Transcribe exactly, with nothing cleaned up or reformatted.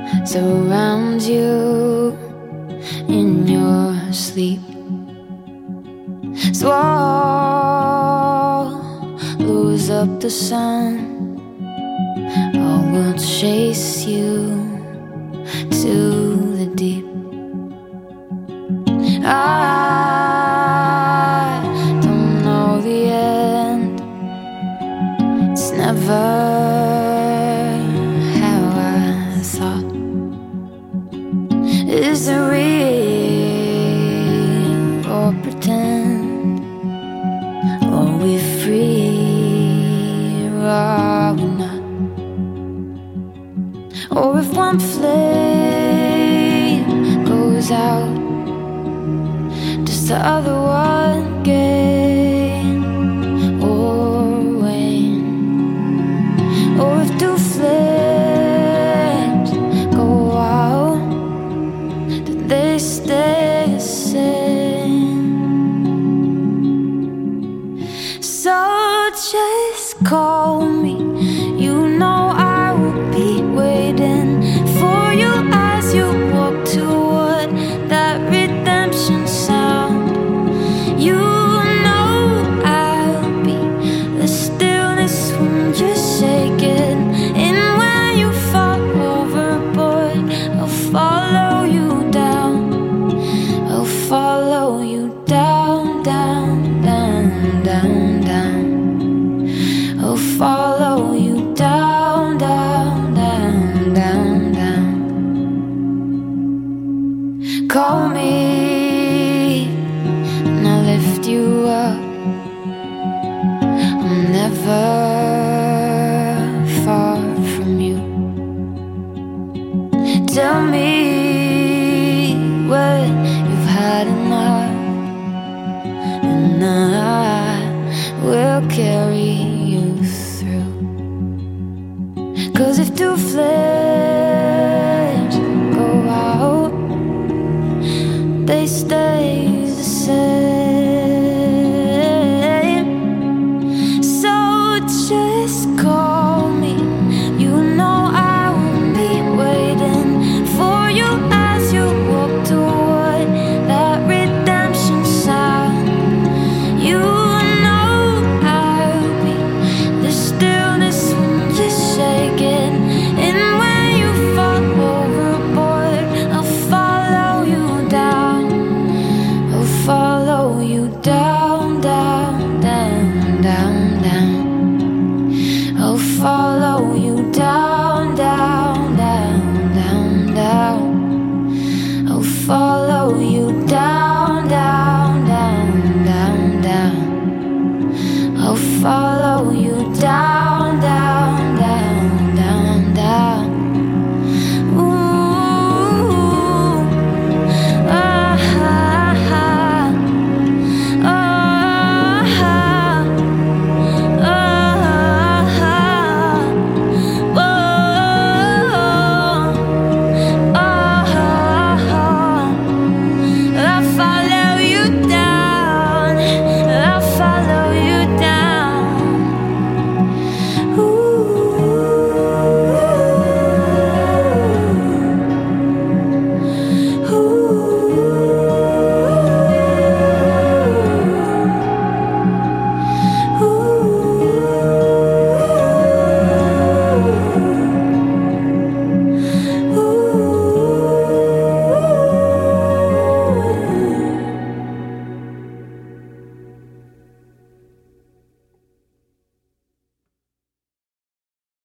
surround you in your sleep. Swallows up the sun, all will chase you to the deep. I don't know the end, it's never how I thought. Is it real or pretend? Are we free or are we not? Or if one flame goes out, does the other one